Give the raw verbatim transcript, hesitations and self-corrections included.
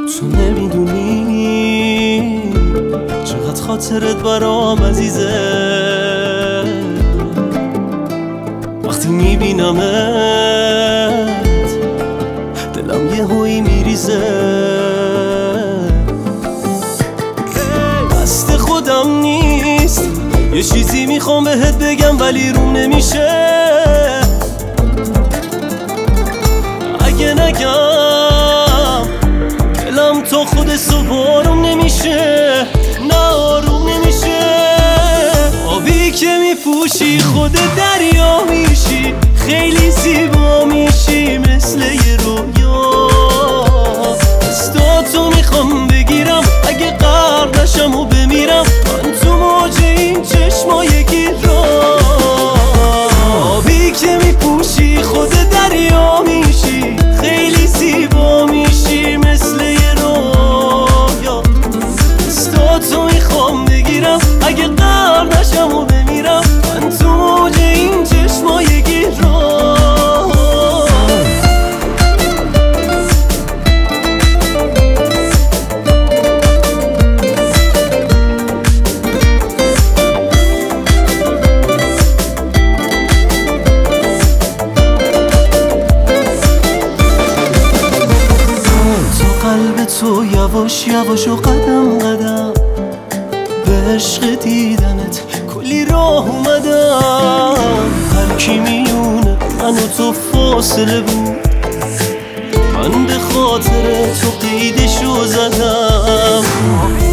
تو نمیدونی چقدر خاطرت برام عزیزه، وقتی میبینمت دلم یه هوی میریزه. دست خودم نیست، یه چیزی میخوام بهت بگم ولی روم نمیشه. اگه نگم دلم تو خود صبح آروم نمیشه، نه آروم نمیشه. آبی که میپوشی خود دریا میشی، خیلی زیبا میشی مثل یه رویا. دستاتو میخوام بگیرم، اگه غرق نشم و بمیرم من تو موج این چشمای گیرا. آبی که میپوشی خود دریا میشی، خیلی زیبا میشی مثل یه رویا. دستاتو میخوام بگیرم، اگه غرق نشم و بمیرم من تو موج این چشمای گیرا. قلب تو یواش یواش و قدم قدم به عشق دیدنت کلی راه اومدم. هر کی میونه من و تو فاصله بود، من به خاطر تو قیدشو زدم.